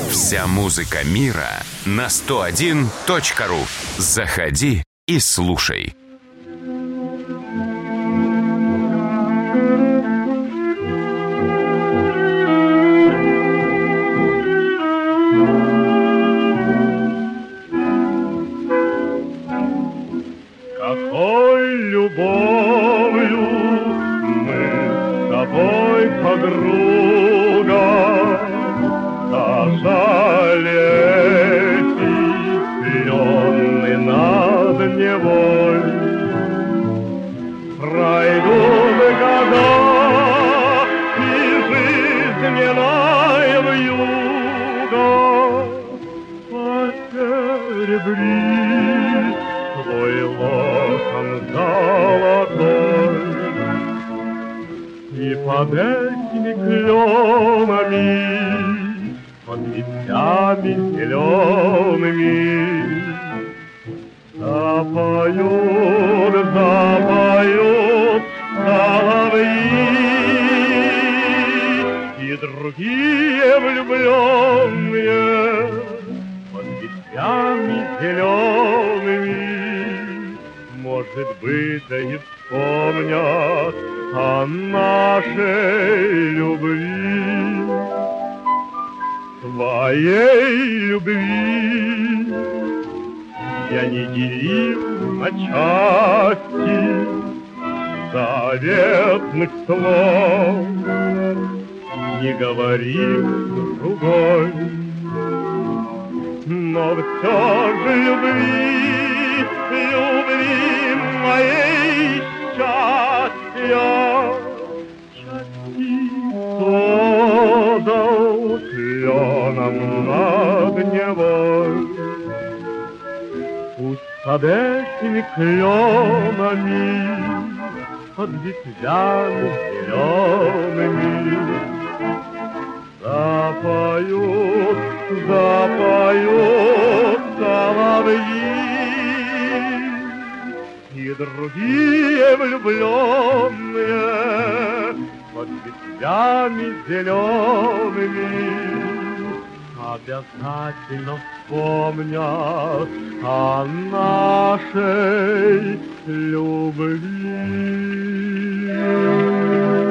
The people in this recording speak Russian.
Вся музыка мира на 101.ru. Заходи и слушай. Какой любовью мы с тобой, подруга, сожалети, пленный над Невой. Пройдут года, и жизненная вьюга посеребрит твой локон золотой. И под этими кленами, под ветвями зелеными запоют, запоют соловьи. И другие влюбленные под ветвями зелеными, может быть, и вспомнят о нашей любви. Твоей любви я не делил на части заветных слов, не говорил другой, но все же любви, любви моей счастья частицу отдал кленом над Невой. Пусть под этими кленами, под ветвями зелеными запоют, запоют соловьи. И другие влюбленные под ветвями зелеными обязательно вспомнят о нашей любви.